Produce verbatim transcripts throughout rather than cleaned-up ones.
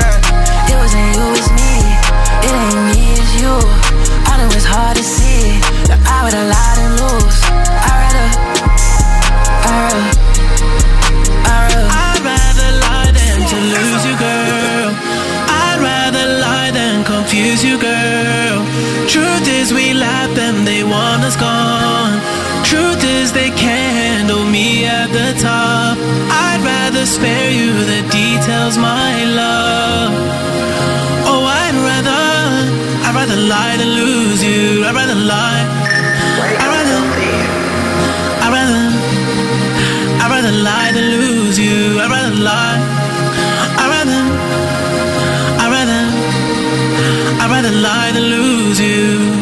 that. It wasn't you, it's me. It ain't me, it's you. I know it's hard to see that I would've lied and lose. I'd rather, I'd rather, I'd rather I'd rather lie than to lose you, girl. I'd rather lie than confuse you, girl. Truth is we laugh and they want us gone. Truth is they can't handle me at the top. I'd rather spare you the details, my love. Oh, I'd rather, I'd rather lie than lose you. I'd rather lie. I'd rather, I'd rather, I'd rather lie than lose you. I'd rather lie. I'd rather, I'd rather, I'd rather lie than lose you.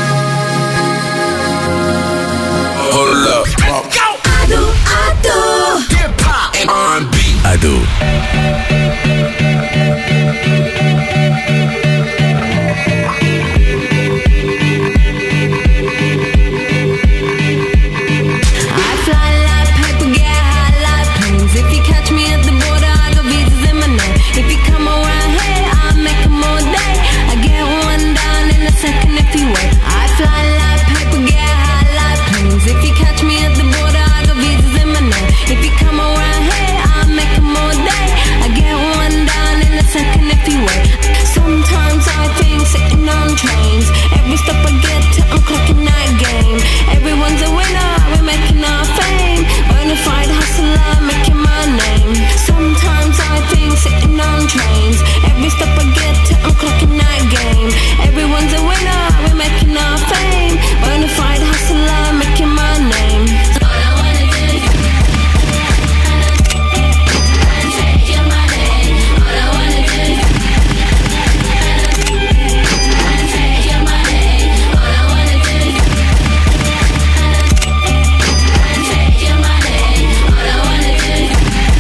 Hold up. Let's go. Ado, Ado. Hip hop and R and B. Ado. I fly like paper, get high like planes. If you catch me at the border, I got visas in my name. If you come around here, I'll make them all day. I get one down in a second if you wait. I fly like paper, get high like planes. If you catch me at the border, I got visas in my name. If you come around here, I'll make them all day. I get one down in a second if you wait. Sometimes I think sitting on trains. Every stop I get to, I'm clocking that game. Everyone's a winner, we're making our fame. Bonafide hustler, making my name. Sometimes I think sitting on trains. Every stop I get to, I'm clocking that game. Everyone's a winner, we're making our fame. Bonafide hustler, making my name. All I wanna do is take your money. All I wanna do is take your money. All I wanna do is take your money. All I wanna do is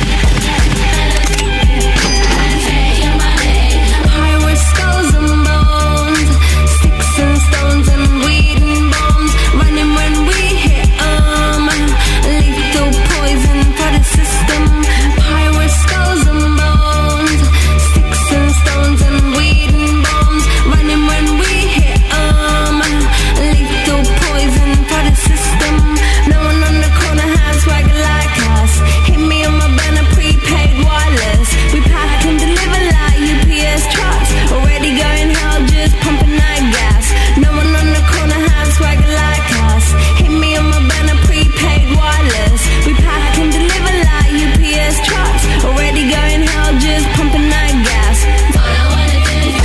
take your money. Pirates, skulls and bones, sticks and stones and weed and bombs. Running when we hit 'em. Lethal poison for the system. Pirates, skulls and bones, sticks and stones and weed and bombs. Running when we hit 'em. Lethal poison for the system. No one on the corner has swagger like us. Hit me on my banner, prepaid wireless. We pack and deliver like U P S trucks. Already going hell, just pumping that gas. No one on the corner has swagger like us. Hit me on my banner, prepaid wireless. We pack and deliver like U P S trucks. Already going hell, just pumping that gas. All I wanna do is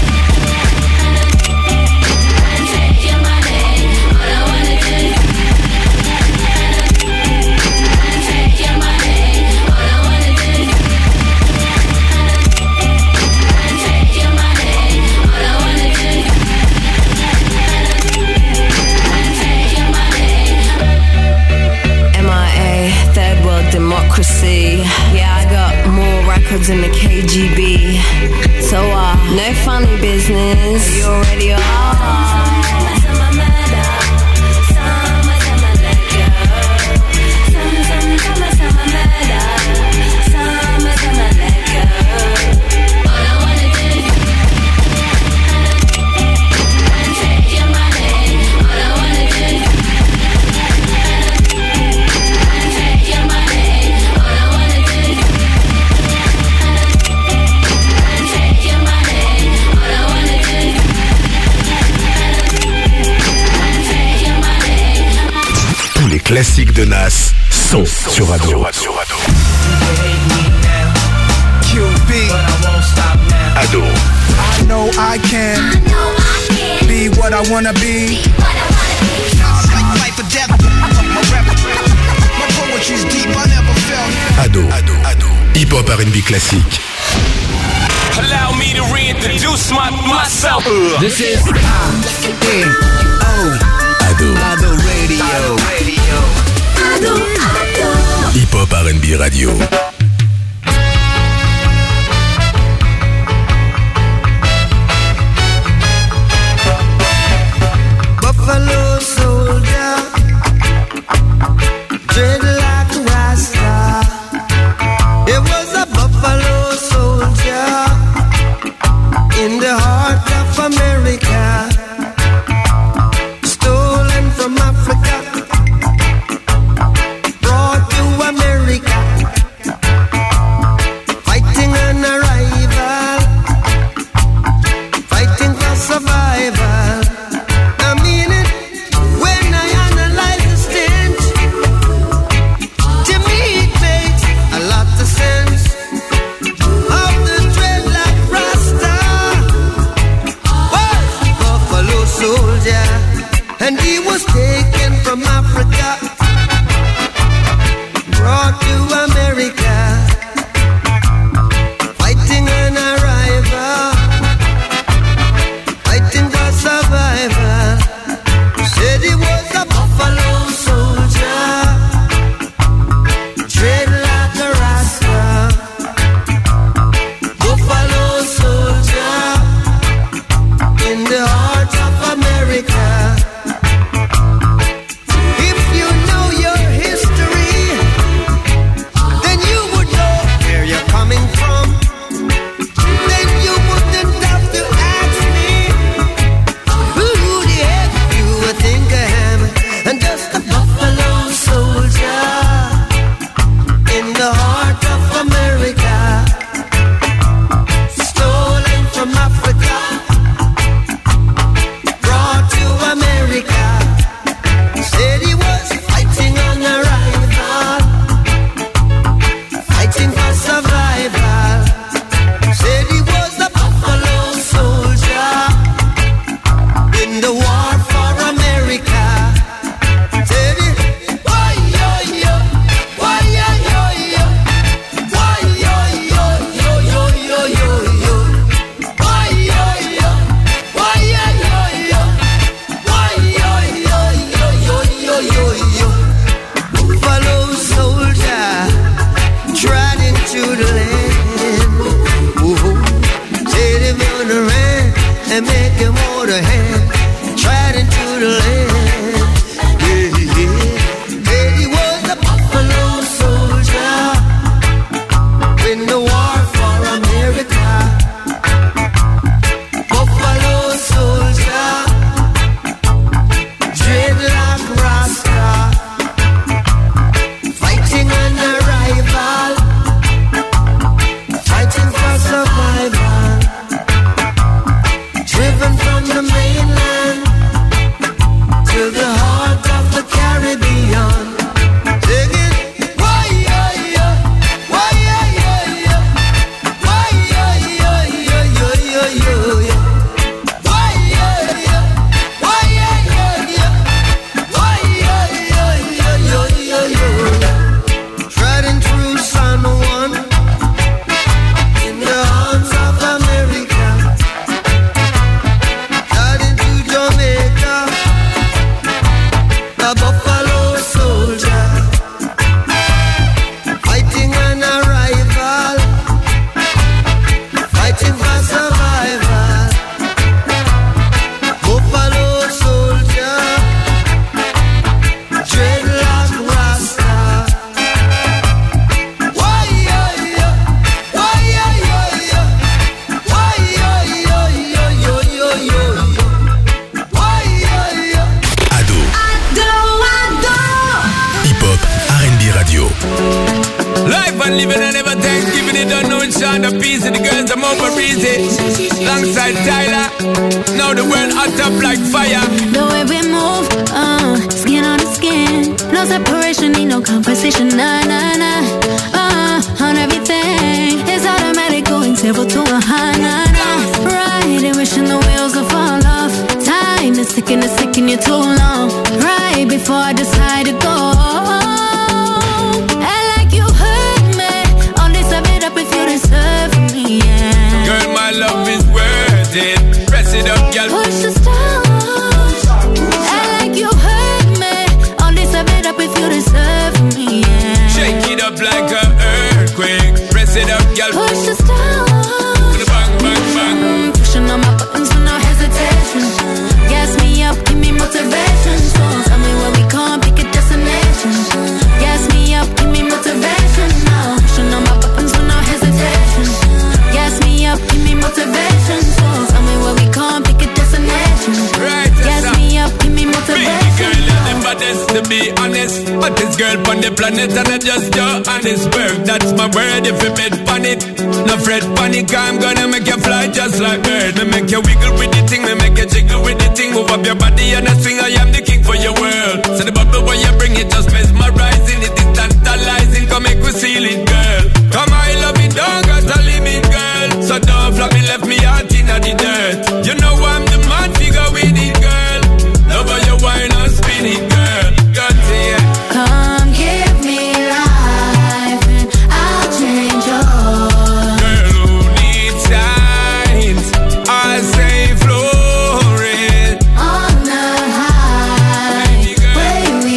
take your money. All I wanna do is take your money. All I wanna do is take your money. All I wanna do is take your money. M I A, third world democracy. Yeah, I got more records than the K G B. So, uh, no funny business. You already are. All I wanna do is take your money. All I wanna do is take your money. All I wanna do is take your money. All I wanna do is take your money. Tous les classiques de Nas sont sur Ado. Q B, Ado. I know I can be what I wanna be. Life or death, my rap, my poetry's deep, I never felt. Ado. Ado. Ado. Hip-hop R and B classique. Allow me to reintroduce my, myself. This is I N O Ado. Ado Radio. Ado. Ado. Hip-hop R and B radio. Buffalo soldier, dreadlock rasta. It was a buffalo soldier come over easy. Alongside Tyler, now the world hot up like fire. The way we move, uh, skin on the skin. No separation, need no compensation, nah, nah, nah. Uh, on everything, it's automatic, going zero to a high, nah, nah. Right, wishing the wheels will fall off. Time is ticking, it's taking you too long. Right before I decide to go. And like you hurt me, only sum it up if you deserve me, yeah. Girl, my love is worth it. Press it up, girl. Push the stars. And like you hurt me, only sum it up if you deserve me, yeah. Shake it up like an earthquake. Press it up, girl. Push the stars. Bang, bang, bang. Mm, pushing on my buttons with no hesitation. Gas me up, give me motivation. So tell me where we can't pick a destination. Gas me up, give me motivation. Now pushing on my buttons with no hesitation. Gas me up, give me motivation. So tell me where we can't pick a destination. Right, gas me up, give me motivation. Baby girl, you're the baddest, to be honest. Baddest girl on the planet, and I just your honest work. That's my word. If you bet on it, no fret panic. I'm gonna make you fly just like bird. Me make you wiggle with the thing, me make you jiggle with the thing. Move up your body and I swing. I am the king for your world. So the bubble when you bring it just mesmerizing. It is tantalizing. Come make we seal it, girl. Come I love it, don't got a limit, girl. So don't flop me, left me out in the dirt. You know I'm the man figure with it, girl. Love how you wine and spin it, girl. Got to you. Come give me life and I'll change yours. Girl who needs signs, I say flourish. On the high, way we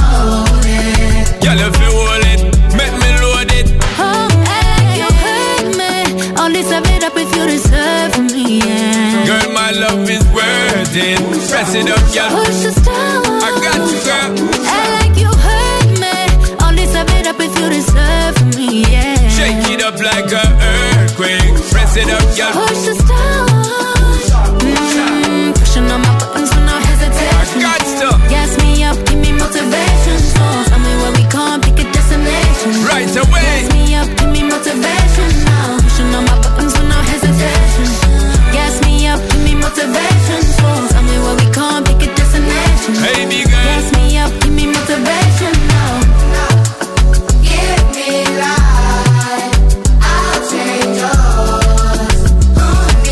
loaded. Girl if you hold it, make me load it. Oh, and you hurt me. Only sum it up if you deserve me, yeah. Girl, my love is worth it. Press it up, girl. Push the stars. I got you, girl. And like you hurt me. Only sum it up if you deserve me, yeah. Shake it up like an earthquake. Press it up, girl. Push the stars. Mm, pushing on my buttons with no hesitation. I got to. Gas me up, give me motivation. So tell me where we can't pick a destination. Right away. Gas me up, give me motivation. Now pushing on my buttons with no hesitation. Gas me up, give me motivation. So tell me where we can't pick a destination. Hey, big girl. Gas me up, give me motivation. Now give me life, I'll change yours. Who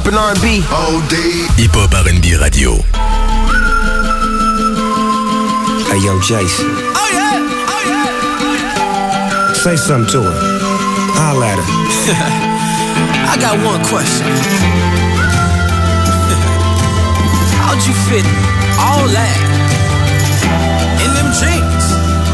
and R and B. All day. Hip Hop R and B Radio. Hey yo, Jason. Oh yeah, oh yeah, oh yeah. Say something to her. Holla at her. I got one question. How'd you fit all that in them jeans?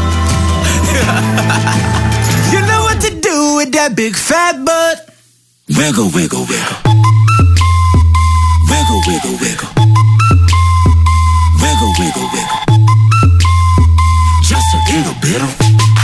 You know what to do with that big fat butt. Wiggle, wiggle, wiggle. Wiggle, wiggle, wiggle. Wiggle, wiggle, wiggle. Just a little bit of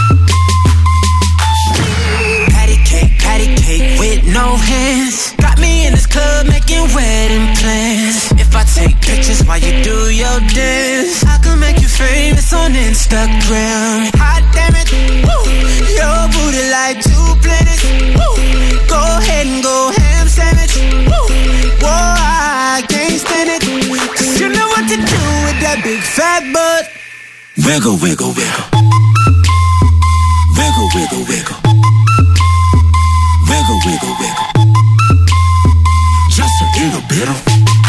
patty cake, patty cake with no hands. Got me in this club making wedding plans. If I take pictures while you do your dance, I can make you famous on Instagram. Hot damn it, woo. Your booty like two planets, woo. Go ahead and go ham sandwich, woo. Whoa, I can't stand it, cause you know what to do with that big fat butt. wiggle, wiggle, wiggle. Wiggle, wiggle, wiggle. Wiggle, wiggle, wiggle. Just a little bit of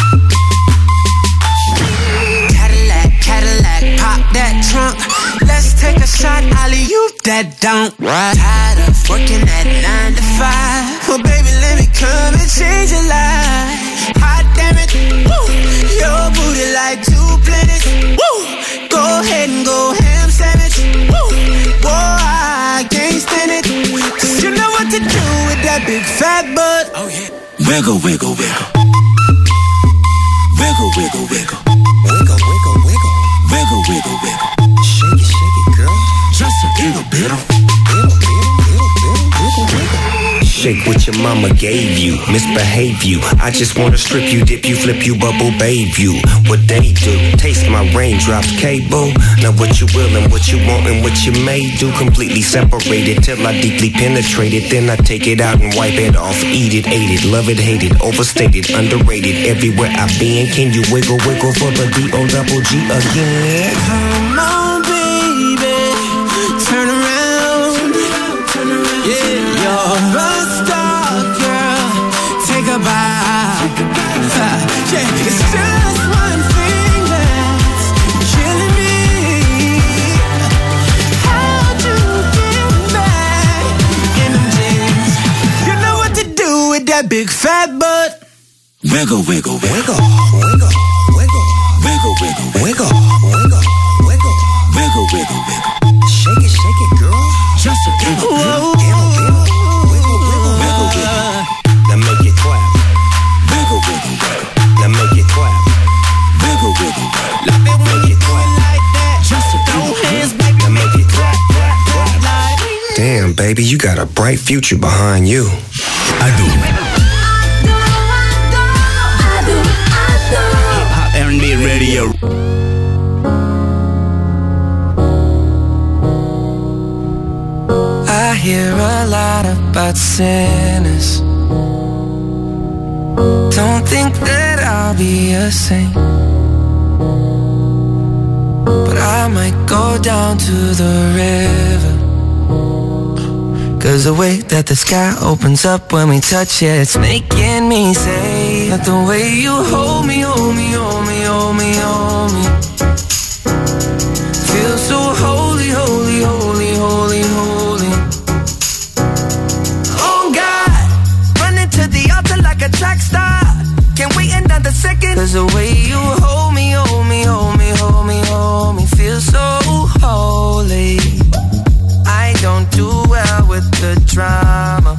Cadillac, Cadillac, pop that trunk. Let's take a shot, alley-oop that don't. Tired of working at nine to five. Well, baby, let me come and change your life. Hot damn it, woo. Your booty like two planets, woo. Go ahead and go ham sandwich, woo. Boy, I can't stand it, cause you know what to do with that big fat butt. Oh yeah. wiggle, wiggle, wiggle. Wiggle, wiggle, wiggle. Wiggle, wiggle, wiggle. Wiggle, wiggle, wiggle. Shake it, shake it, girl. Just a little bit of Wiggle, wiggle, wiggle, wiggle, wiggle. Shake what your mama gave you, misbehave you. I just wanna strip you, dip you, flip you, bubble babe you. What they do, taste my raindrops cable. Now what you will and what you want and what you may do. Completely separated till I deeply penetrate it. Then I take it out and wipe it off. Eat it, ate it, love it, hate it. Overstated, underrated. Everywhere I've been, can you wiggle, wiggle for the D O double G again? Come on, baby, turn around. Yeah, you're a star, girl. Take a bow. Yeah, it's just one thing that's killing me. How'd you get back in them jeans? You know what to do with that big fat butt. wiggle, wiggle, wiggle. Wiggle, wiggle, Wiggle, wiggle, wiggle, wiggle, wiggle. wiggle, wiggle, wiggle. Shake it, shake it, girl. Just a little bit of Wiggle, wiggle, wiggle, wiggle, wiggle, wiggle. Now make it clap. Wiggle, wiggle, wiggle. Now make it clap. Wiggle, wiggle, wiggle. Love it when you do it like that. Just a No little hands, bit. baby. Now make it clap, clap, clap. Like Damn, baby, you got a bright future behind you. Ado. R and B Radio. I hear a lot about sinners. Don't think that I'll be a saint, but I might go down to the river. Cause the way that the sky opens up when we touch it, it's making me say that the way you hold me, hold me, hold me, hold me, hold me, feels so holy, holy, holy, holy, holy. Oh God, running to the altar like a track star. Can't wait another second. Cause the way you hold me, hold me, hold me, hold me, hold me, feels so holy. I don't do well with the drama,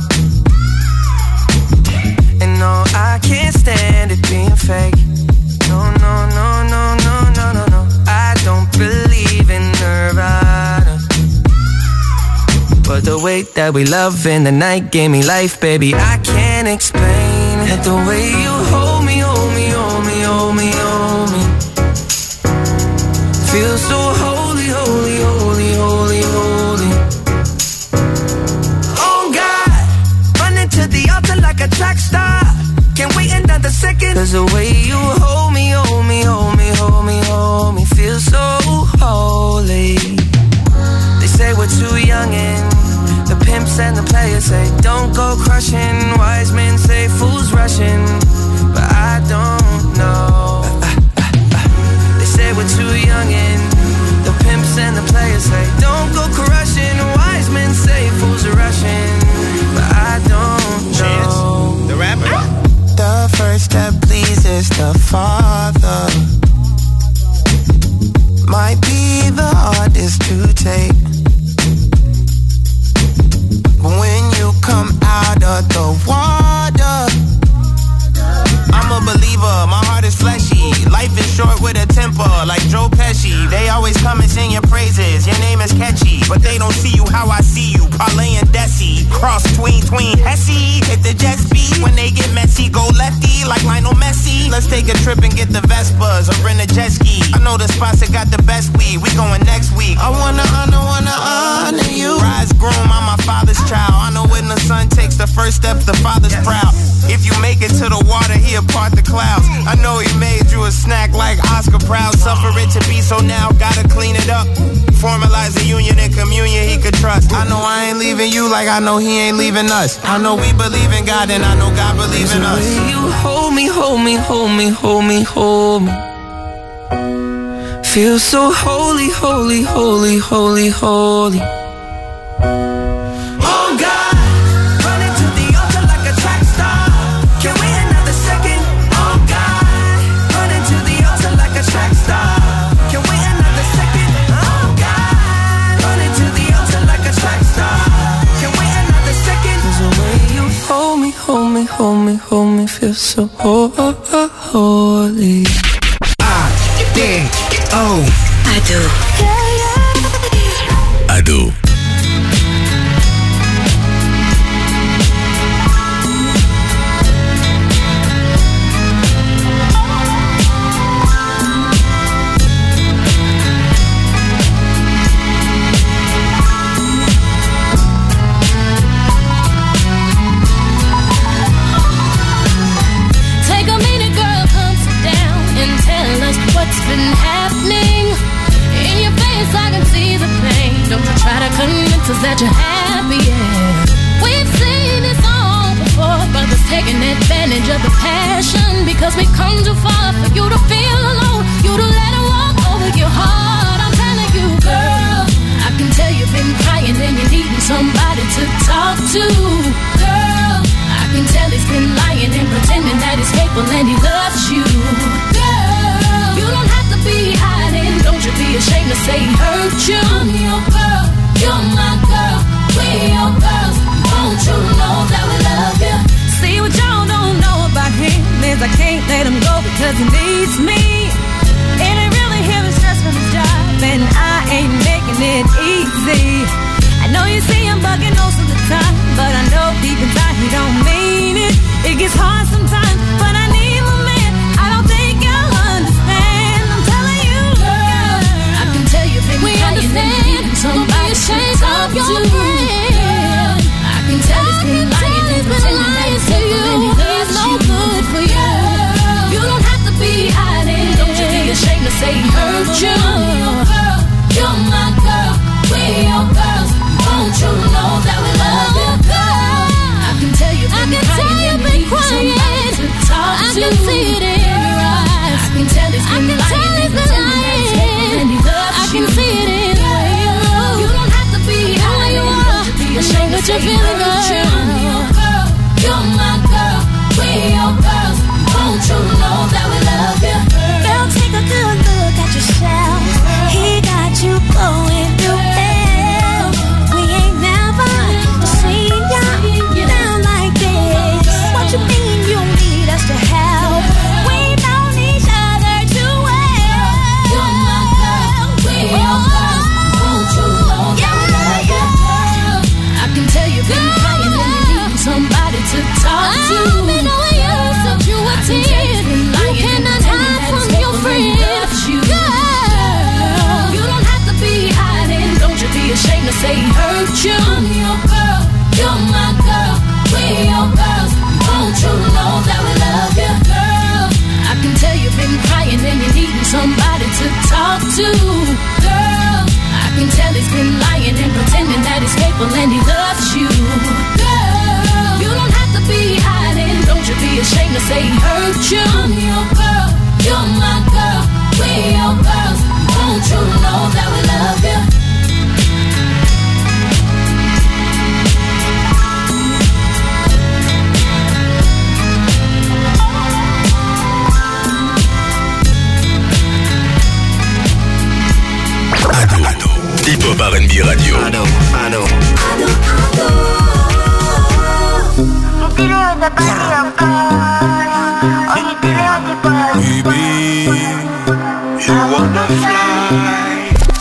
and no, I can't stand it being fake. No, no, no, no, no, no, no, no. I don't believe in Nirvana, but the way that we love in the night gave me life, baby. I can't explain that the way you hold me, hold me, hold me, hold me, hold me, feels so holy, holy, holy, holy, holy. Oh God, running to the altar like a track star. Can't wait another second. Cause the way you hold me, hold me, hold me, hold me, hold me, feels so holy. They say we're too young and the pimps and the players say don't go crushing. Wise men say fools rushing, but I don't know. They say we're too young and the pimps and the players say don't go crushing. Wise men say fools are rushing, but I don't know. Chance, the rapper. The first step pleases the Father might be the hardest to take, but when you come out of the water, I'm a believer, my heart is fleshy. Life is short with a temper, like Joe Pesci. They always come and sing your praises, your name is catchy, but they don't see you how I see you. Parlay and Desi, cross tween, tween, Hesse. Hit the jet speed, when they get messy, go lefty, like Lionel Messi. Let's take a trip and get the Vespas, or rent a jet ski. I know the spots that got the best weed, we going next week. I wanna honor, wanna honor you. Rise groom, I'm my father's child. I know when the son takes the first step, the father's proud. If you make it to the water, he'll part the clouds. I know he made you a snack like Oscar Proud. Suffer it to be, so now gotta clean it up. Formalize the union and communion he could trust. I know I ain't leaving you like I know he ain't leaving us. I know we believe in God and I know God believes in us. You hold me, hold me, hold me, hold me, hold me. Feel so holy, holy, holy, holy, holy. Oh God, running to the altar like a track star. Can we another second? Oh God, running to the altar like a track star. Can we another second? Oh God, running to the altar like a track star. Can we another second? Cause the way you hold me, hold me, hold me, hold me, feel so holy. I D O Ado. Ado. Take a minute, girl, come sit down and tell us what's been happening. In your face, I can see the pain. Don't you try to convince us that you're happy, yeah. We've seen this all before, brothers taking advantage of the passion. Because we come too far for you to feel alone, you to let it walk over your heart. I'm telling you, girl, I can tell you've been crying and you're needing somebody to talk to. Girl, I can tell he's been lying and pretending that he's faithful and he loves you. Girl, you don't have to be hiding, don't you be ashamed to say he hurt you. I'm your girl, you're my girl, we're your girls. Won't you know that we love you? See, what y'all don't know about him is I can't let him go because he needs me. It ain't really him, it's stress from his job, and I ain't making it easy. I know you see him bugging most of the time, but I know deep inside he don't mean it. It gets hard sometimes, but I need my man. I don't think you'll understand. I'm telling you, girl, I can tell you've been we crying and you needing somebody to talk to. Girl, I can tell he's been lying and pretending that he's faithful and he loves no good for you. You don't have to be hiding, don't you be ashamed to say he hurt you. I'm your girl, you're my girl, we're your girls. Won't you know that we love you, girl? I can tell you've been crying and you need somebody to talk to. I can see it in your eyes. I can tell he's been lying and pretending that he's faithful and he loves you. I can see it in the way you move. You don't have to be hiding, don't you be ashamed to say he hurt you. I'm your girl, you're my girl, we're your girls. Won't you know that we love you, girl, take a good look at yourself. He got you going through hell. We ain't never seen you down like this. What you mean you need us to help? We know each other too well. You're my girl, we're your girls. Won't you know that we love you, girl? I can tell you've been crying and you need somebody to talk to. I've been knowing you since you were ten. You cannot hide from your friend. You. Girl, you don't have to be hiding, don't you be ashamed to say he hurt you. I'm your girl, you're my girl, we're your girls. Won't you know that we love you, girl? I can tell you've been crying and you're needing somebody to talk to. Girl, I can tell he's been lying and pretending that he's faithful and he loves you. Girl, you don't have to be hiding, don't you be ashamed to say he hurt you. Hip-hop R and B radio. Ado, Ado. Ado, Ado. You dealing with the body of God, or you dealing with the body? Baby, you wanna fly.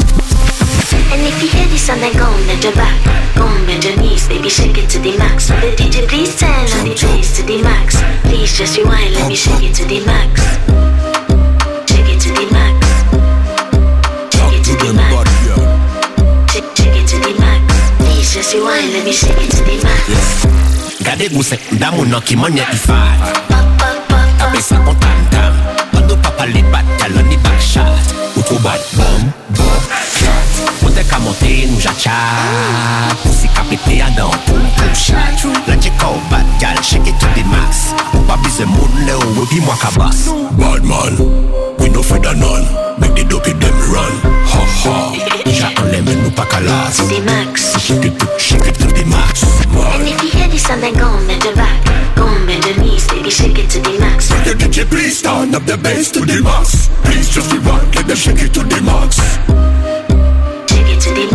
And if you hear this song, then go and bend your back, go and bend your knees, baby, shake it to the max. The D J please turn on the bass to the max. Please just rewind, let me shake it to the max. Shake it to the max. Shake it to the max. Shake, shake it to the max. Please just rewind, let me shake it to the max. Gade mousse, d'amour non qui m'en y a y fait. Tapé ça en tam-tam. Quando papa les bat, talon ni back shot. Ou trop bad, bom, bom, shot. Ou t'es qu'à monter, nous j'achat. Poussi qu'à péter à dans, poum, poum, shot. La check out, bad gal, shake it to the max. Ou pas bise moun, le ou, ou bi moi qu'à basse. Bad man, we no afraid of none. Make the dopey them run. Ha ha. Ja enlève nous pas qu'à l'as. To the max. Shake it to, shake it to the max. And if you hear this song, then go and bend your back, go and bend your knees, baby, shake it to the max. The D J please turn up the bass to the max. Please just rewind, let them shake it to the max. Shake it to the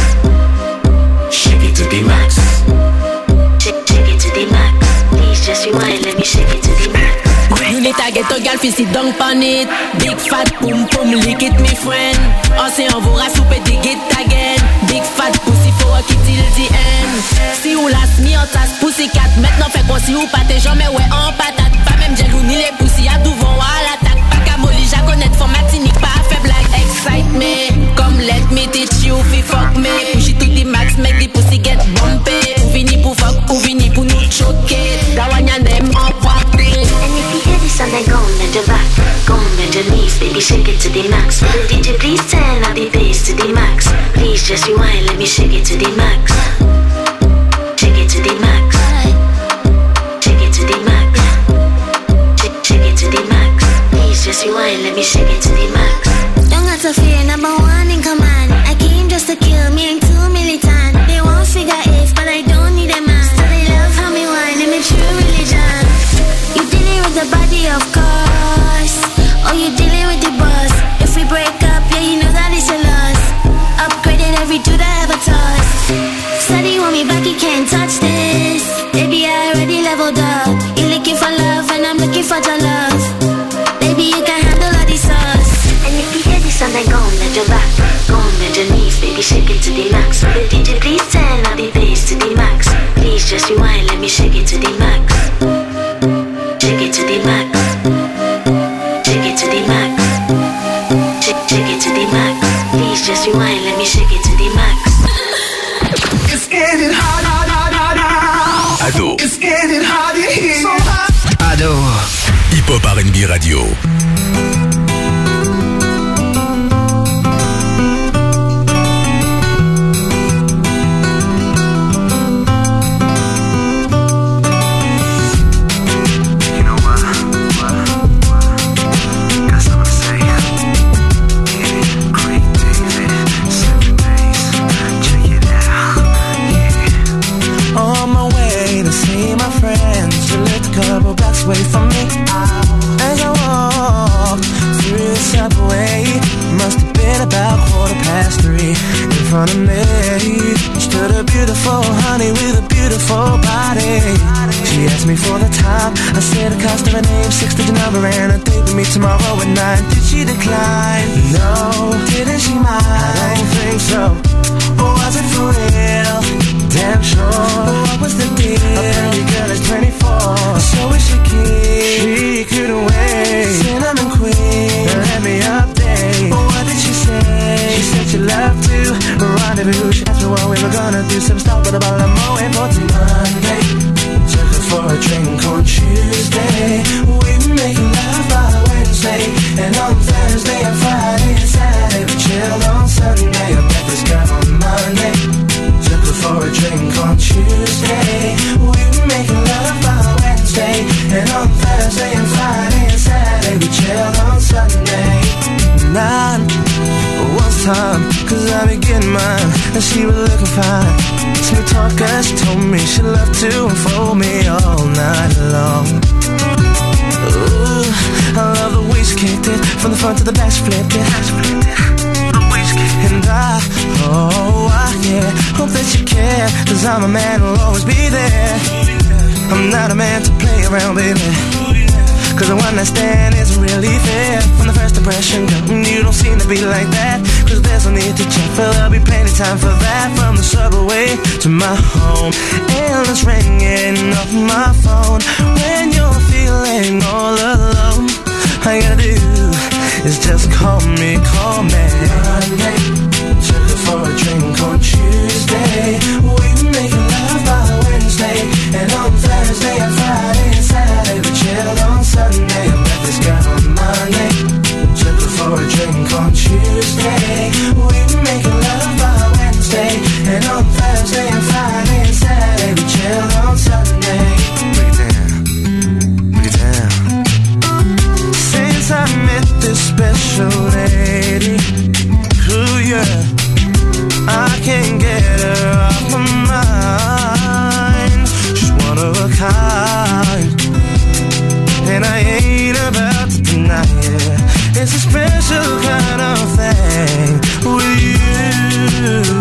max. Shake it to the max. Shake, shake it to the max. Please just rewind, let me shake it to the max. You need to get a girl fi sit down pan it. Big fat pum pum lick it me friend. On se envoie souper dig it again. Big fat pussy for a kid till the end. Si ou las mi en tasse pussy cat. Maintenant fait qu'on si ou pas tes jambes ouais en patate. Pas même jelou ni les pussy à tout vont à l'attaque. Pas qu'à molly ja connaître for matinique pas fait blague. Excite me, come let me teach you fi fuck me. Push it to the max make the pussy get bumpy. Ou vini pour fuck ou vini pour nous choquer. Da wanya nem en party. And if you hear this song, then go and bend your back, go and bend your knees, baby, shake it to the max. The D J please turn up the bass to the max. Please just rewind, let me shake it to the max. Shake it to the max. Shake it to the max. Shake, shake it to the max. Please just rewind, let me shake it to the max. Don't have to fear, number one in command. I came just to kill me, ain't too militant. They won't figure if, but I don't need a man. So they love how me whine, I'm a true religion. You dealing with the body, of course, or you dealing with the boss. If we break up, yeah, you know that it's a loss. Upgraded every dude I ever tossed. Steady want me back, you can't touch this. Baby, I already leveled up. You looking for love, and I'm looking for your love. Baby, you can handle all the sauce. And if you hear this song, then go and bend your back, go and bend your knees, baby, shake it to the max. The D J please turn up the bass to the max. Please just rewind, let me shake it to the max. Shake it to the max. Shake it to the max. Shake, shake it to the max. Please just rewind, let me shake it to the max. It's getting hot, hot, hot, hot, hot. Ado. It's getting hot in here. So hot. Ado. Hip-hop R and B radio. Away from me as I walk through the subway. Must have been about quarter past three. In front of me stood a beautiful honey with a beautiful body. She asked me for the time. I said the cost of her name, six-digit number, and a date with me tomorrow at nine. Did she decline? No. Didn't she mind? I don't think so. Or was it for real? Damn sure. What was the deal? A pretty girl is twenty-four, so is she keen? She couldn't wait. Cinnamon queen, let me update. What did she say? She said she loved to rendezvous. She asked me what we were gonna do. Some stuff with a bottle of Moet for Monday. Took her for a drink on Tuesday. We were making love by Wednesday, and on Thursday and Friday and Saturday we chilled on Sunday. I met this girl on Monday. Took her for a drink on Tuesday. We were making love by Wednesday, and on Thursday and Friday and Saturday we chilled on Sunday. Nine was time, cause I be getting mine, and she was looking fine. Smooth talker, she told me she loved to unfold me all night long. Ooh, I love the way she kicked it, from the front to the back she flipped it. And I, oh, I, yeah, hope that you care, cause I'm a man who'll always be there. I'm not a man to play around, baby, cause the one I stand isn't really fair. From the first impression, girl, you don't seem to be like that. Cause there's no need to check, but there'll be plenty time for that. From the subway to my home, endless ringing off my phone. When you're feeling all alone, all you gotta do is just call me, call me. Monday, took her for a drink on Tuesday. We were making love by Wednesday, and on Thursday and Friday and Saturday we chilled on Sunday. I met this girl on Monday, took her for a drink on Tuesday. We were making love by Wednesday, and on Thursday and Friday and Saturday we chilled on Sunday. Break it down, break it down. Since I met this special lady, ooh yeah, I can't get her off my mind. She's one of a kind, and I ain't about to deny it. It's a special kind of thing with you.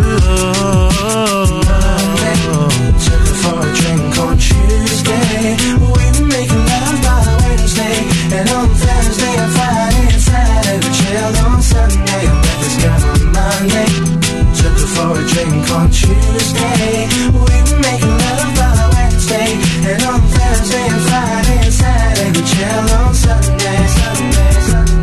Monday, took her for a drink on Tuesday. We were making love by Wednesday, and on Thursday and Friday and Saturday we chilled on Sunday. I met this girl on Monday, took her for a drink on Tuesday. We were making love by Wednesday, and on Thursday and Friday and Saturday we chilled on Sunday, Sunday, Sunday.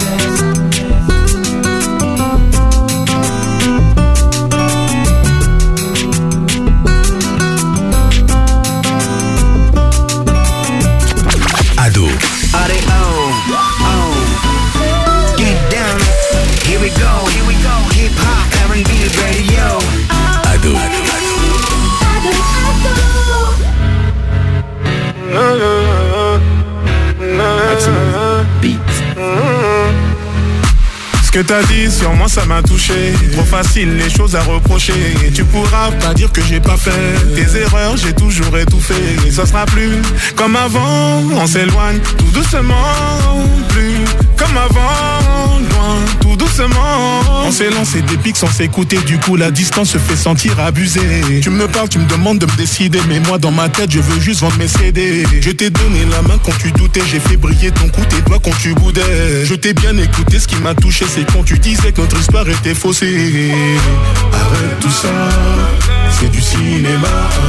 Ado. Are they on? On. Get down. Here we go. Here we go. Hip hop, R and B radio. Ado. Ce que t'as dit sur moi ça m'a touché. Trop facile les choses à reprocher. Et tu pourras pas dire que j'ai pas fait des erreurs, j'ai toujours étouffé. Et ça sera plus comme avant. On s'éloigne tout doucement. Plus comme avant. Loin tout doucement. On s'est lancé des pics sans s'écouter. Du coup la distance se fait sentir abusée. Tu me parles, tu me demandes de me décider. Mais moi dans ma tête je veux juste vendre mes C D. Je t'ai donné la main quand tu doutais. J'ai fait briller ton cou, tes doigts quand tu boudais. Je t'ai bien écouté, ce qui m'a touché c'est quand tu disais que notre histoire était faussée. Arrête tout ça, c'est du cinéma.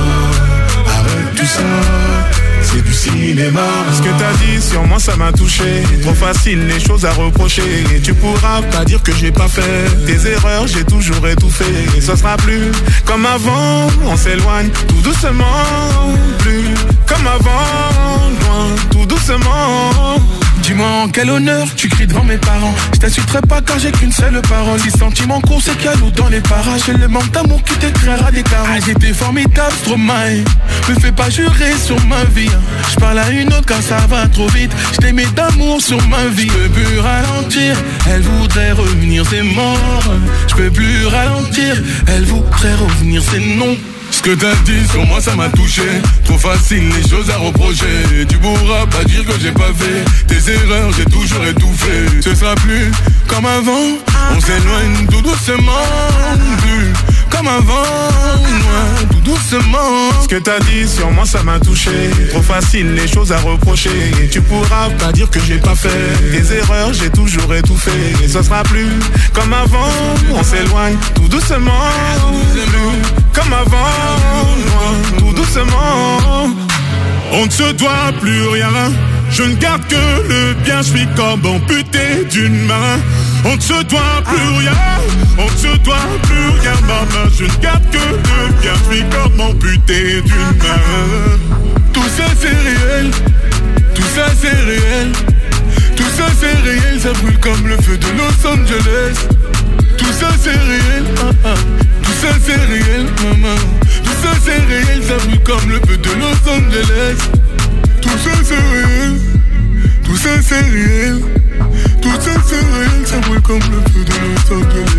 Arrête tout ça, c'est du cinéma. Ce que t'as dit sur moi ça m'a touché. Trop facile les choses à reprocher. Et tu pourras pas dire que j'ai pas fait des erreurs, j'ai toujours étouffé. Et ça sera plus comme avant. On s'éloigne tout doucement. Plus comme avant. Loin tout doucement. Dis-moi en quel honneur tu cries devant mes parents. Je t'insulterai pas car j'ai qu'une seule parole. Si sentiment court c'est qu'il y a l'eau dans les parages. C'est le manque d'amour qui te créera des carences. Ah, j'étais formidable, Stromae. Me fais pas jurer sur ma vie. Je parle à une autre car ça va trop vite. Je t'aimais d'amour sur ma vie. Je peux plus ralentir, elle voudrait revenir, c'est mort. Je peux plus ralentir, elle voudrait revenir, c'est non. Ce que t'as dit sur moi ça m'a touché. Trop facile les choses à reprocher. Tu pourras pas dire que j'ai pas fait tes erreurs, j'ai toujours étouffé. Ce sera plus comme avant. On s'éloigne tout doucement. Plus comme avant. Loin tout doucement. Ce que t'as dit sur moi ça m'a touché. Trop facile les choses à reprocher. Et tu pourras pas dire que j'ai pas fait tes erreurs, j'ai toujours étouffé. Et ce sera plus comme avant. On s'éloigne tout doucement. Plus comme avant. Loin, tout doucement. On ne se doit plus rien. Je ne garde que le bien. Je suis comme amputé d'une main. On ne se doit plus rien. On ne se doit plus rien, maman. Je ne garde que le bien. Je suis comme amputé d'une main. Tout ça c'est réel. Tout ça c'est réel. Tout ça c'est réel. Ça brûle comme le feu de Los Angeles. Tout ça c'est réel. Ah, ah. Tout ça c'est réel, maman. Tout ça c'est réel, ça brûle comme le feu de Los Angeles. Tout ça c'est réel. Tout ça c'est réel. Tout ça c'est réel, ça brûle comme le feu de Los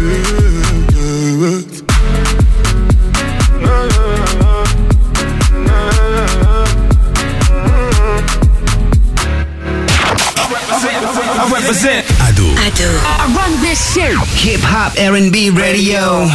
Angeles. Ado. I run this shit. Hip Hop R and B Radio.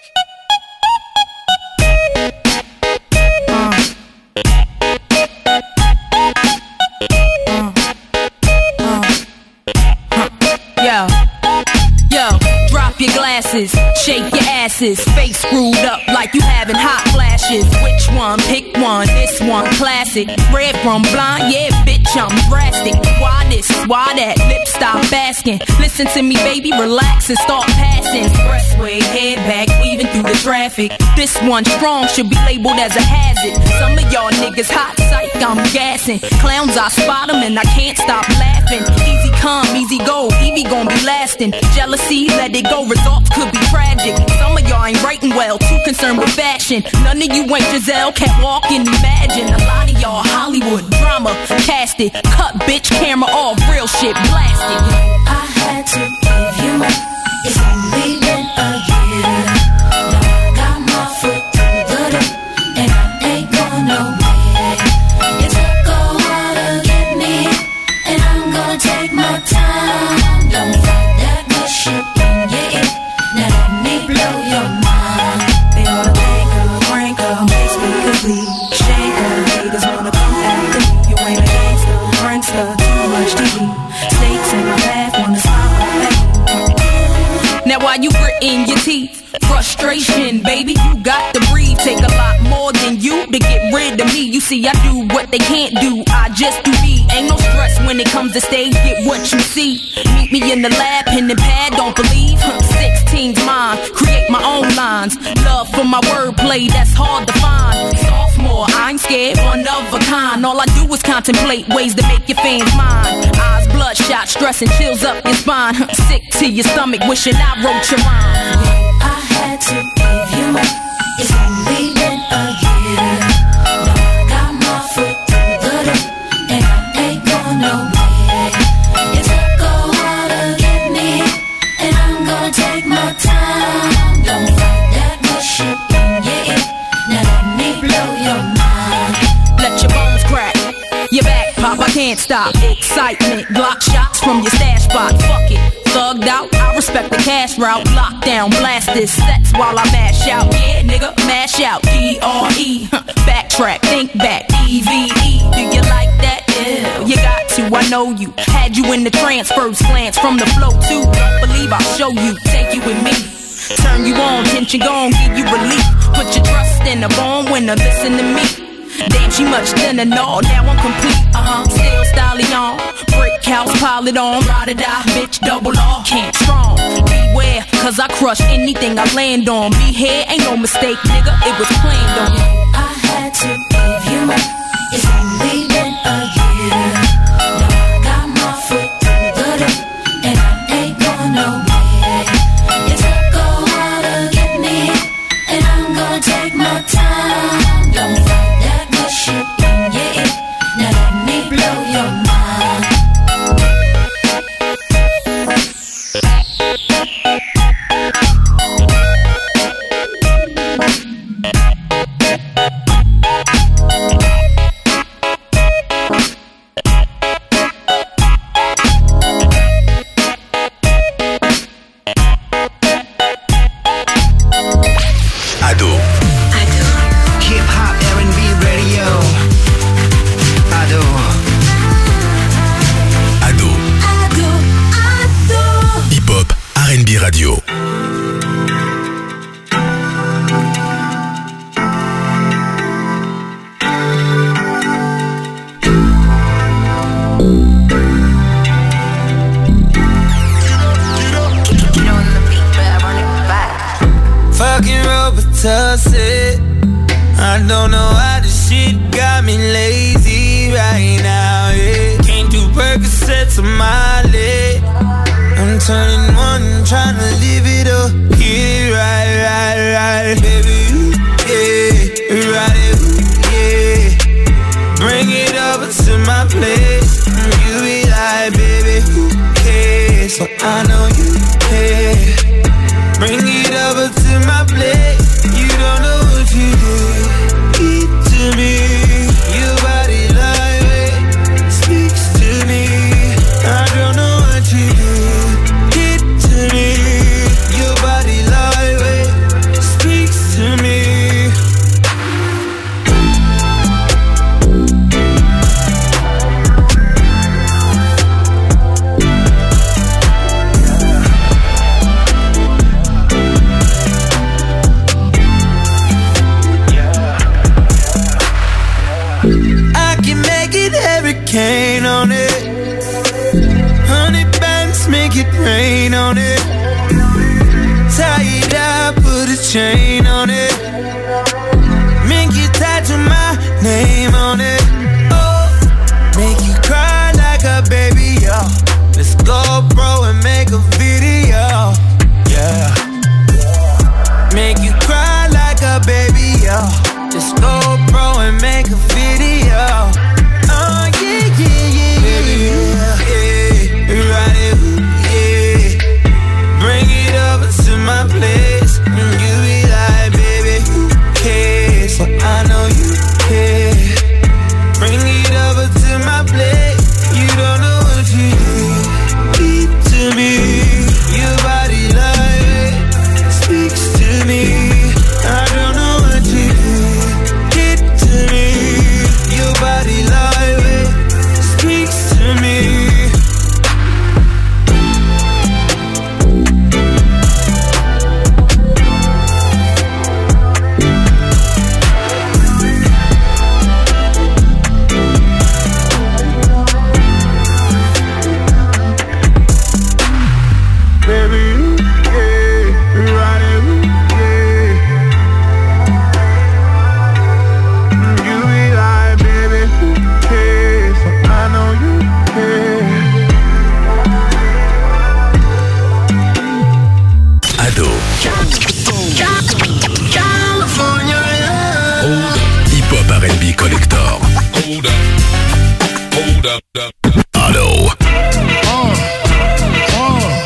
Yo, yo, drop your glasses, shake your asses, face screwed up like you having hot flashes. Which one? Pick one, this one classic. Red from blind, yeah, bitch, I'm drastic. Why this, why that, lip stop asking. Listen to me, baby, relax and start passing. Expressway, head back, weaving through the traffic. This one strong should be labeled as a hazard. Some of y'all niggas hot psych, I'm gassing. Clowns, I spot them and I can't stop laughing. Easy come, easy go, Evie gon' be lasting. Jealousy, let it go, results could be tragic. Some of y'all ain't writing well, too concerned with fashion. None of you ain't Giselle, can't walk and imagine. A lot of y'all Hollywood drama, cast it. Cut bitch, camera off, real shit, blast it. I had to give you up, it's only been a year. Now I got my foot through the door, and I ain't going nowhere. It took a while to get me, and I'm gonna take my time. Don't fight that good shit in your ear. Now let me blow your mind. They ought to make a rank up, makes me complete. Shake up, haters wanna come after me. You ain't a gangster, prankster, too much to eat. Snakes in my path, wanna stop my pain. Now while you gritting your teeth, frustration, baby, you got to breathe. Take a lot more than you to get rid of me. You see, I do what they can't do, I just do me. Ain't no stress when it comes to stage, get what you see. Meet me in the lab, pen and pad, don't believe. sixteen's mine, create my own lines. Love for my wordplay, that's hard to find. Sophomore, I ain't scared, one of a kind. All I do is contemplate ways to make your fans mine. Eyes bloodshot, stress and chills up your spine. Sick to your stomach, wishing I wrote your rhyme. I had to give you up, it's only been a year. Now I got my foot through the door, and I ain't going nowhere. It took a while to get me, and I'm gonna take my time. Don't fight that good shit in your ear. Now let me blow your mind. Let your bones crack, your back pop, I can't stop. Excitement, block shots from your stash spot. Fuck it, thugged out, I respect the cash route. Lockdown, blast this sets while I mash out. Yeah, nigga, mash out, D R E. Backtrack, think back, E V E. Do you like that? Yeah, you got to, I know you. Had you in the trance, first glance from the flow too. Don't believe I'll show you, take you with me. Turn you on, tension gone, give you relief. Put your trust in a born winner, listen to me. Damn, she much thinner, no, now I'm complete. Uh-huh, still styling on. Brick house, pile it on. Ride or die, bitch, double off. Can't strong, beware, cause I crush anything I land on. Be here, ain't no mistake, nigga, it was planned on. I had to give you up, it's only been a year. Now I got my foot through the door, and I ain't going nowhere. It took a while to get me, and I'm gonna take my time. Don't fight that good shit in your ear. Now let me blow your mind. Ado. Ado. Hip Hop R and B Radio. Ado. Ado. Ado, ado. Hip Hop R and B Radio. Fucking Robitussin. I don't know why this shit got me lazy right now, yeah. Can't do Percocets on my leg. I'm turning one, trying to live it up. Yeah, right, right, right. Baby, ooh, yeah, right, ooh, yeah. Bring it over to my place. You be like, baby, who cares? So I know you care. Bring it over to my plate. You don't know what you did. Eat to me. Your body language speaks to me. I don't know what you did. Get to me. rain on it. Tie it up, put a chain on it. Make you tattoo my name on it. Oh, make you cry like a baby, yo. Let's go, bro, and make a video, yeah. Make you cry like a baby, yo. Just go, bro, and make a video. Oh, yeah, yeah, yeah, baby, yeah, yeah. Ride it, yeah. Bring it over to my place. And you be like, baby, who cares? Well, I know you care. Bring it over to my place. You don't know what you do. Keep to me. Your body like speaks to me. I don't know what you do. Get to me. Your body like speaks to me. Collector. Hold up, hold up, up. Ado. Uh, uh,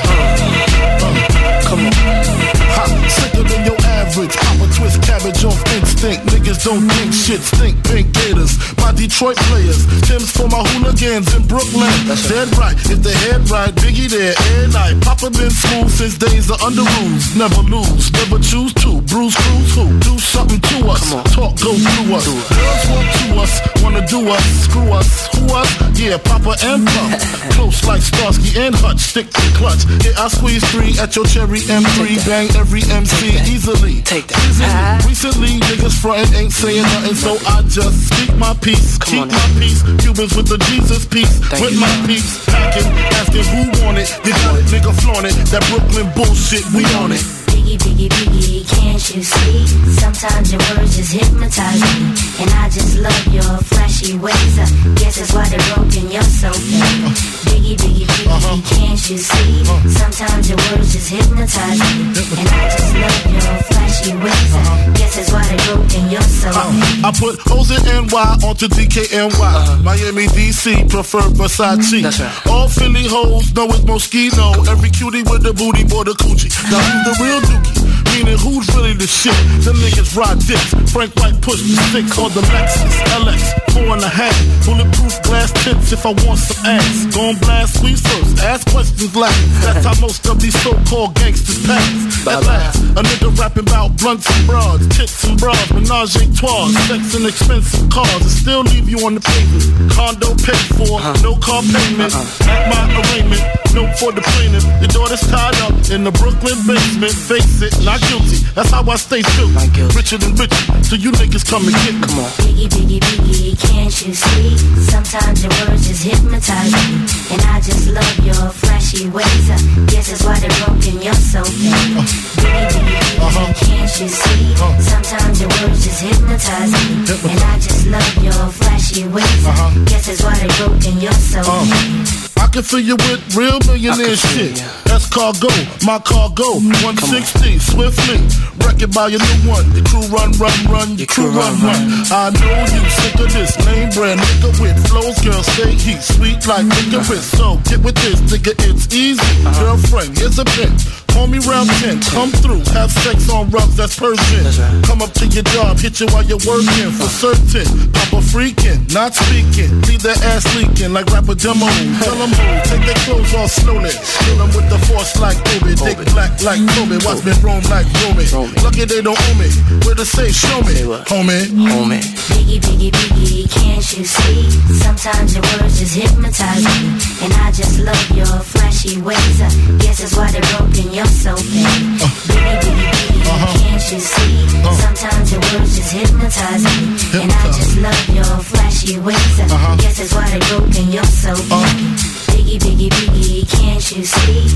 uh, come on. Ha, sicker than your average. Pop a twist cabbage off instinct. Niggas don't think shit stink. Pink Gators, my Detroit players. Tim's for my hooligans in Brooklyn. That's dead right. If the head right, Biggie there every night. Papa been smooth since days of under rules. Never lose, never choose to. Bruise, cruise, who? Do something to us. Talk goes through us. Girls want to us, wanna do us. Screw us, who us? Yeah, Papa and Pump. Close like Starsky and Hutch. Stick to clutch. Yeah, I squeeze three at your cherry M three. Bang every M C easily. Take that. Easily. Recently, niggas frontin' ain't saying nothing, so I just speak my peace. Keep my peace. Cubans with the Jesus peace. With my peace. Packing, asking who want it. You got it, nigga flaunt it. That Brooklyn bullshit, we on it. Biggie, biggie, biggie, can't you see? Sometimes your words just hypnotize me. And I just love your flashy ways. I guess that's why they're broken, you're so fake. Biggie, biggie, biggie, uh-huh. Can't you see? Uh-huh. Sometimes your words just hypnotize me. And I just love your flashy ways. I uh-huh. guess that's why they're broken, you're so fake. Uh, I put O's and N Y onto D K N Y. Uh-huh. Miami, D C, prefer Versace. That's right. All Philly hoes know it's Moschino. Every cutie with the booty, boy, the coochie. Now who's the real dookie? Meaning who's really the shit? Them niggas ride dicks. Frank White pushed the stick called the Lexus L X, four and a half. Bulletproof glass tips if I want some ass. Gon' blast squeeze first, ask questions last. That's how most of these so-called gangsters pass. At last, a nigga rapping about blunts and broads, tits and bras, menage a trois, sex and expensive cars, and still leave you on the pavement. Condo paid for, no car payment. At my arraignment, note for the plaintiff. Your daughter's tied up in the Brooklyn basement. Face it, not guilty. That's how I stay true. Richer than richer, so you niggas come and get me. Come on. Biggie, biggie, biggie, can't you see? Sometimes your words just hypnotize me. And I just love your flashy ways. I guess that's why they're broken, you're so fake. Uh, biggie, biggie, biggie, uh-huh. Can't you see? Uh, Sometimes your words just hypnotize me. Hypnotize. And I just love your flashy ways. Uh-huh. Guess that's why they're broken, you're so uh. fake. I can fill you with real millionaire shit. That's cargo, my cargo. one sixty, swiftly. Wreck it by your new one. Your crew run, run, run. Your crew run, run. I know you sick of this lame brand nigga with flows. Girl, say he's sweet like licorice. So get with this, nigga, it's easy. Girlfriend, here's a pin. Call me round ten, come through, have sex on rugs, that's Persian. Come up to your job, hit you while you're working, for certain. Papa freaking, not speaking, leave that ass leaking like rapper demo. Tell them move, take their clothes off slowly. Kill them with the force like Kobe, dick black like Kobe. Watch me roam like Romy. Lucky they don't owe me, where to say show me, homie. Homie. Biggie, biggie, biggie, can't you see? Sometimes your words just hypnotize me. And I just love your flashy ways. I guess that's why they're broken, you're so fake. Uh, biggie, biggie, biggie, uh-huh. Can't you see? Uh, Sometimes your words just hypnotize me. Hypnotize. And I just love your flashy ways. Uh-huh. Guess that's why they're broken, you're so fake. Uh, Biggie, biggie, biggie, can't you see? Sometimes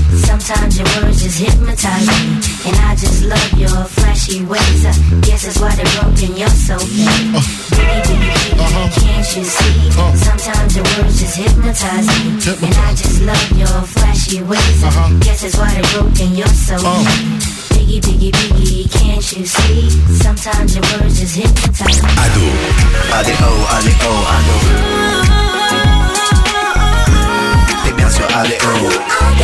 Sometimes your words just hypnotize me, and I just love your flashy ways. I guess that's why they're broken, you're so fake. Biggie, biggie, biggie, can't you see? Sometimes your words just hypnotize me, and I just love your flashy ways. I guess that's why they're broken, you're so fake. Biggie, biggie, biggie, can't you see? Sometimes your words just hypnotize me. Ado, Ado, Ado, Ado. Et bien sûr, Ado.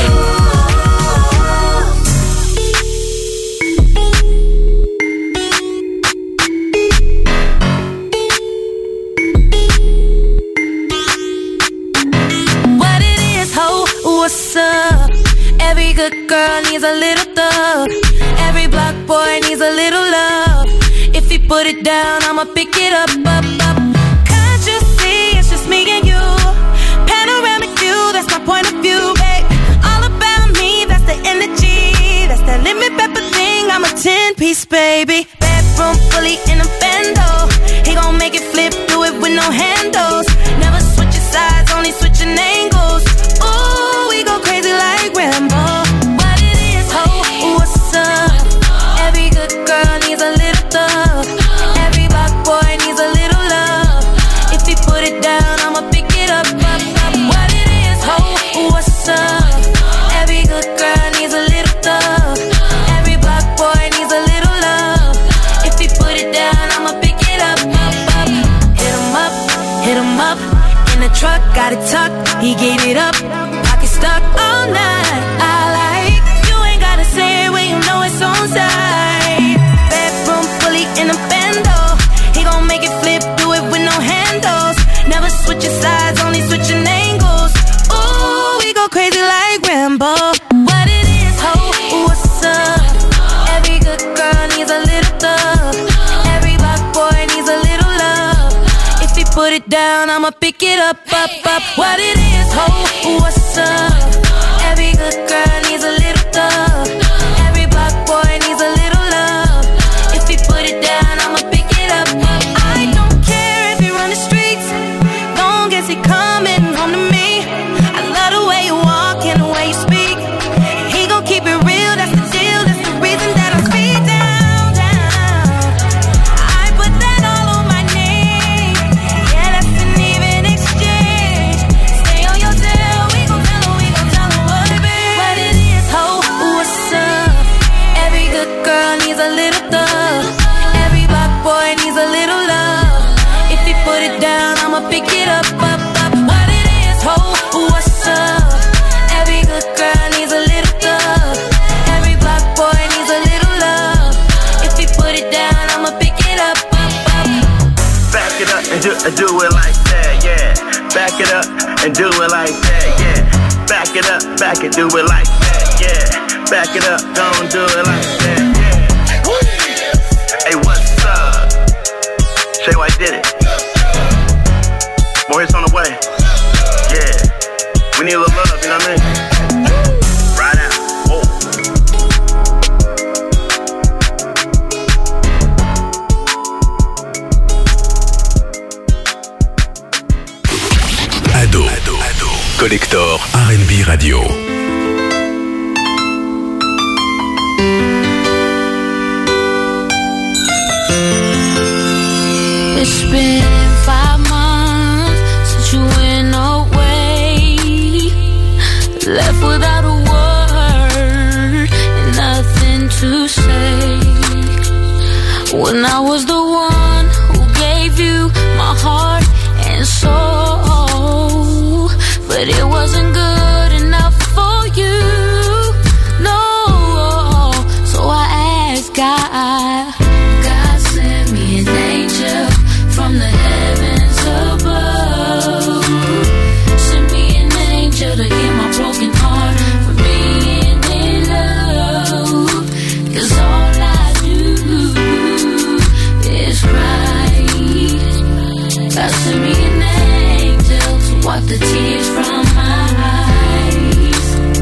What it is, ho, what's up? Every good girl needs a little thug. Every block boy needs a little love. If he put it down, I'ma pick it up, up, up. Can't you see it's just me and you? Panoramic view, that's my point of view, babe. All about me, that's the energy. That's that lemon pepper thing, I'm a ten-piece, baby. Bedroom fully in a bando. He gon' make it flip, do it with no handles. Never switching sides, only switching angles. Ooh, we go crazy like Rambo. What it is, ho, what's up? Every good girl needs a little thug. Every block boy needs a little love. If he put it down, I'ma pick it up, up, up. What it is, ho, what's up? Every good girl needs a little thug. Every block boy needs a little love. If he put it down, I'ma pick it up, up, up. Hit him up, hit him up. In the truck, got it tucked, he gave it up. Pocket stuck all night, I like. You ain't gotta say it when you know it's on side. Bedroom fully in a bando. He gon' make it flip, do it with no handles. Never switching sides, only switching angles. Ooh, we go crazy like Rambo. What it is, ho, what's up? Every good girl needs a little thug. Every block boy needs a little love. If he put it down, I'ma pick it up, up, up. What it is, ho, what's up? Every good girl needs a little thug. Every block boy needs a little love. If he put it down, I'ma pick it up, up. I don't care if he run the streets, long as he coming home to me. I love the way you walk and the way you speak. He gon' keep it real, that's the deal. That's the reason that I speak down, down. I put that all on my name. Yeah, that's an even exchange. Stay on your tail, we gon' tell her, we gon' tell her what it is. What it is, ho, what's up? Every good girl needs a little thug. Every block boy needs a little love. If he put it down, I'ma pick it up, up, up. What it is, ho, what's up? Every good girl needs a little thug. Every block boy needs a little love. If he put it down, I'ma pick it up, up, up. Back it up and do, and do it like that, yeah. Back it up and do it like that, yeah. Back it up, back it, do it like that, yeah. Back it up, don't do it like that, yeah. Hey, what's up? Say why I did it. More hits on the way. Yeah. We need a little love, you know what I mean? Right out. Oh. Ado, Ado, Ado. Collector R and B Radio. It's been five months since you went away. Left without a word and nothing to say. When I was the one who gave you my heart and soul, but it wasn't good enough for you, no. So I asked God, God sent me an angel from the heavens above. Send me an angel to heal my broken heart from being in love. 'Cause all I do is cry. God send me an angel to wipe the tears from my eyes.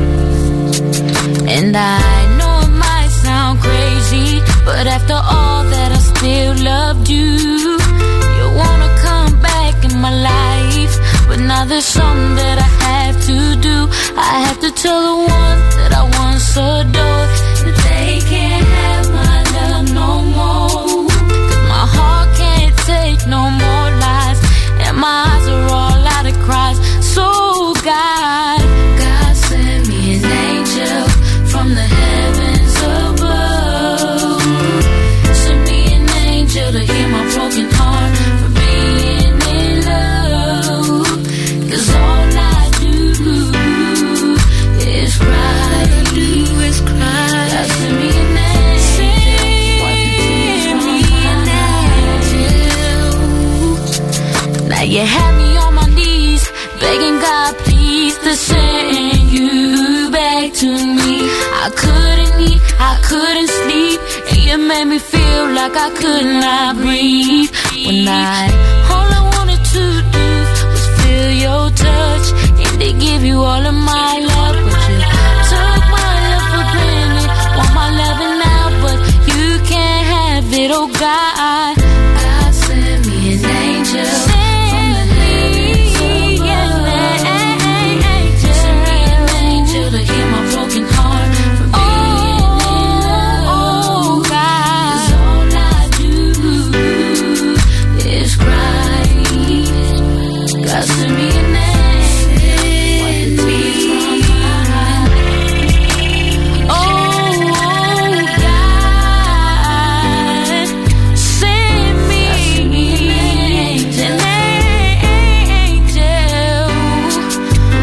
And I know it might sound crazy, but after all that I still loved you. You wanna come back in my life, but now there's something that I have to do. I have to tell the ones that I once adored that they can't have my love no more. Cause my heart can't take no more lies, and my eyes are all out of cries. So God, God send me an angel from the heavens above. Send me an angel to heal my broken heart for being in love. Cause all I do is cry. All I do is cry. God send me an angel. Send me an angel. Now you have me on my knees, begging God please to send you back to me. I couldn't eat, I couldn't sleep, and you made me feel like I could not breathe. When I, all I wanted to do was feel your touch and to give you all of my love, but you took my love for granted. Want my loving now, but you can't have it. Oh God, God send me an angel. To heal my broken heart from being in love. Cause all I do is cry. God send me an angel, wipe the tears from my eyes. Oh, God, send me an angel.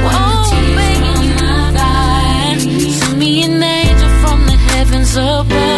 Oh, send me an angel from the heavens above.